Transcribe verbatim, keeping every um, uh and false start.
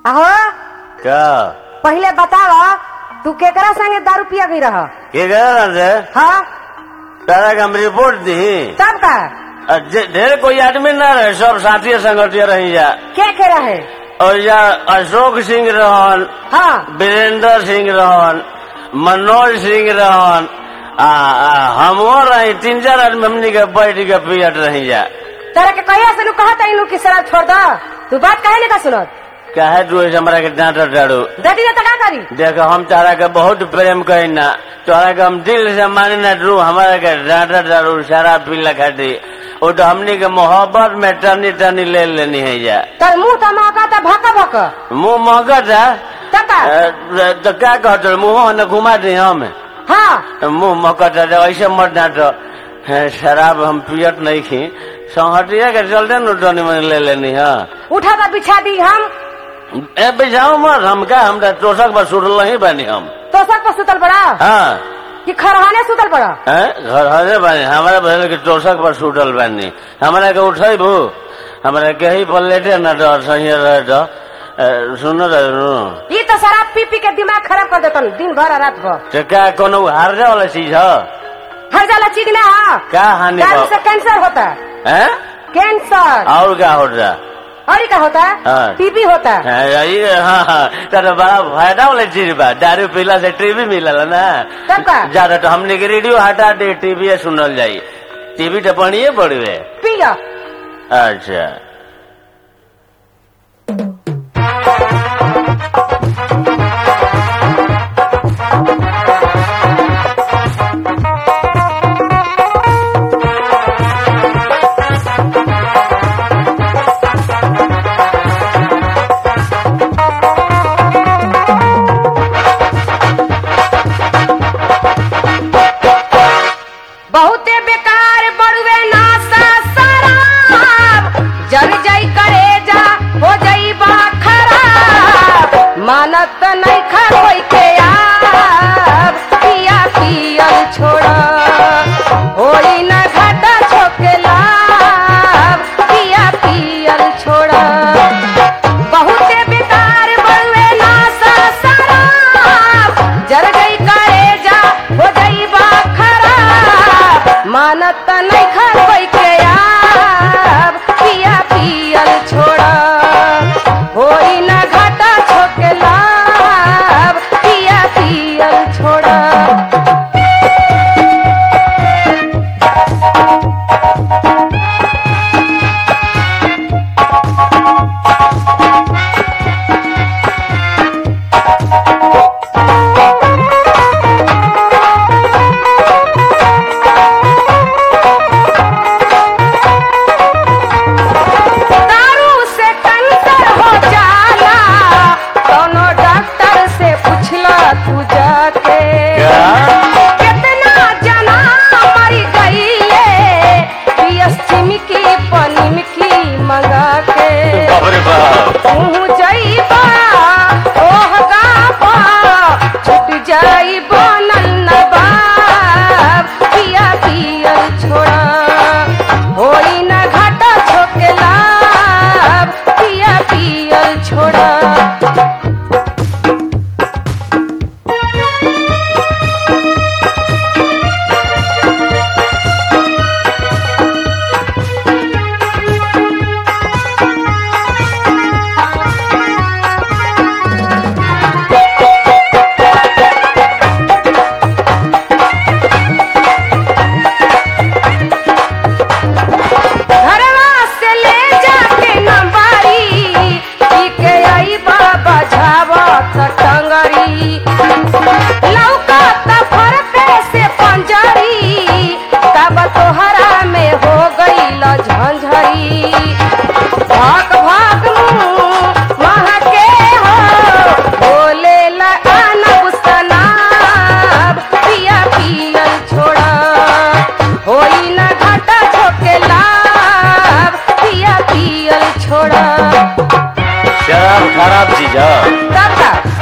आहो क्या पहले बतावा तू केकरा संगे दारू पिया गई रहा? के गया रे? हाँ तारा का हम रिपोर्ट दी तब का ढेर कोई आदमी ना रहे, सब साथी संगठिया रही जा। क्या कह रहा है? और या अशोक सिंह रहन, हाँ वीरेंद्र सिंह रहन, मनोज सिंह रहन, हम रही तीन चार आदमी हमनी के बैठ के पियट रही जा। तेरा के कहिया से कहता इन लोग की शराब छोड़ दो, तू बात कहे नहीं का सुनत? कहे तू हमारा के डांट डाड़ू दादी ने तो क्या करी? देखो हम तारा के बहुत प्रेम कही ना, तोरा के हम दिल से मानी ना रू, हमारा के डांट डाड़ू शराब पी लखा दी, वो तो हमनी के मोहब्बत में टनी टनी ले लेनी है जा। तर मुंह तो महका था भका भका मुंह महका था तब तो क्या कहते मुंह न घुमा दी हम? हाँ मुंह महका था ऐसे मत डांटो, शराब हम पियत नहीं खी, संहटिया के चलते न टनी मन ले लेनी है। उठा था बिछा दी हम ए बिछाओ मत, हम क्या हम तोषक पर सुतल नहीं बनी हम। तोषक पर सुतल पड़ा? हाँ कि खरहाने सुतल पड़ा? घर हरे बनी हमारा बहन के तोषक पर सुतल बनी, हमारा के उठे भू हमारा के ही पर लेटे न तो सही रहे तो सुनो ये तो शराब पी पी के दिमाग खराब कर देता दिन भर रात भर। तो क्या कोनो हारने वाला चीज है? हर जाला चीज ना है क्या हानि से कैंसर होता है? कैंसर और क्या होता है? और क्या होता है? हाँ। टीबी होता है। ये हाँ हाँ तो बड़ा फायदा वाला चीज बा, दारू पीला से टीबी मिलल ना तब का ज्यादा तो हमने के रेडियो हटा दे, टीवी सुनल जाये, टीवी तो बढ़िए बढ़े पिया। अच्छा बहुते बेकार बड़ुए नासा शराब, जल जाई करेजा हो जाई बा खराब, मानत नहीं खा कोई के आप पिया पियल छोड़ा, होई न घाटा छोकेला पिया पियल छोड़ा। बहुते बेकार बड़ुए नासा शराब, जल गई करेजा हो जाई बा मानत नहीं खा कोई के आप पिया पियल छोड़ा, होई न घाटा छोकेला पिया पियल छोड़ा। शराब खराब चीज है।